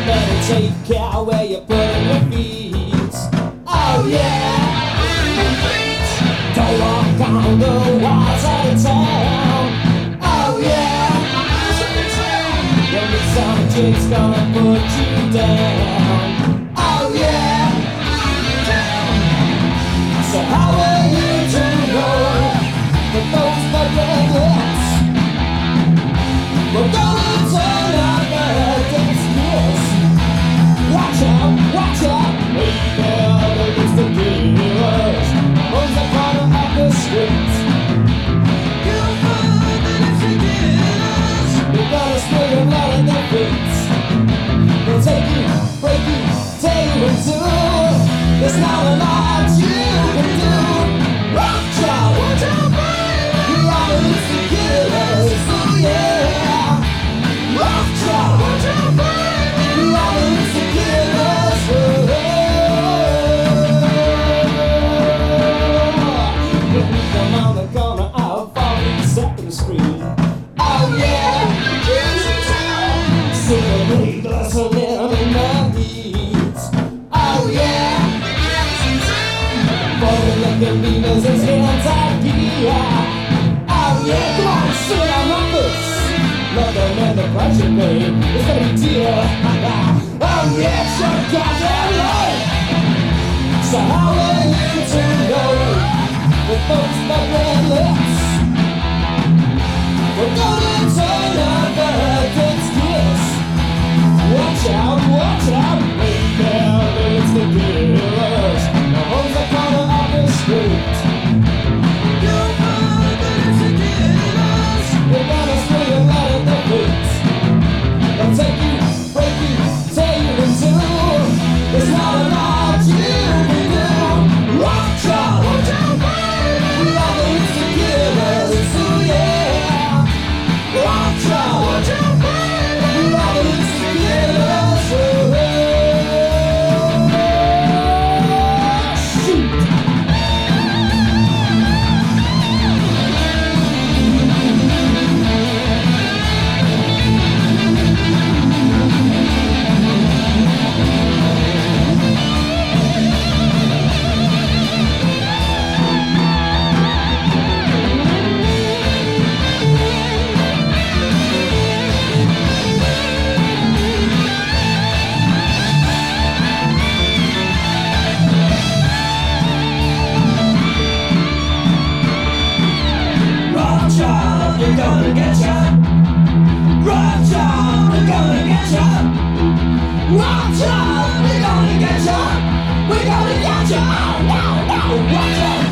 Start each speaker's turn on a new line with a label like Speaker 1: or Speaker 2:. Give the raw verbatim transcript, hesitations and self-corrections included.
Speaker 1: better take care where you're putting your feet. Oh yeah. Don't walk on the walls of the town. Oh yeah. There'll be some chicks gonna put you down. Oh yeah. So how are you to know that those fucking lips will gonna turn up against this? Watch out, watch out, baby, against the killers on the corner of the street. You'll find that if you get us, you're gonna spill your blood in their feet. They'll take you, break you, tear you in two. There's not a lot you can do. Watch out, watch out, baby. You are the killers, oh yeah. Watch out, watch out, baby. You are the killers, oh yeah. When we come on the corner of forty-second Street, oh yeah. Silver glistening in the heat, oh yeah. Looking beavers and hands idea. Oh yeah, come on, sing it on numbers. London and the pressure, babe, it's gonna be dear. Oh yeah, shut goddamn right. So how are you to know with those fucking lips? We're gonna turn up against this. Watch out, watch out, baby, it's the killers. On the corner of the street, you'll find that if you get us, we're gonna spill your blood at the feet. They'll take you, break you, tear you in two. There's not a lot you can do. Watch out, watch out, baby. We are the instant killers, oh yeah. Watch out, watch out, baby. We are the instant killers, oh yeah. We're gonna get ya. Watch out, we're gonna get ya. Watch out, we're gonna get ya. We're gonna get ya. Wow, wow, wow. Watch out.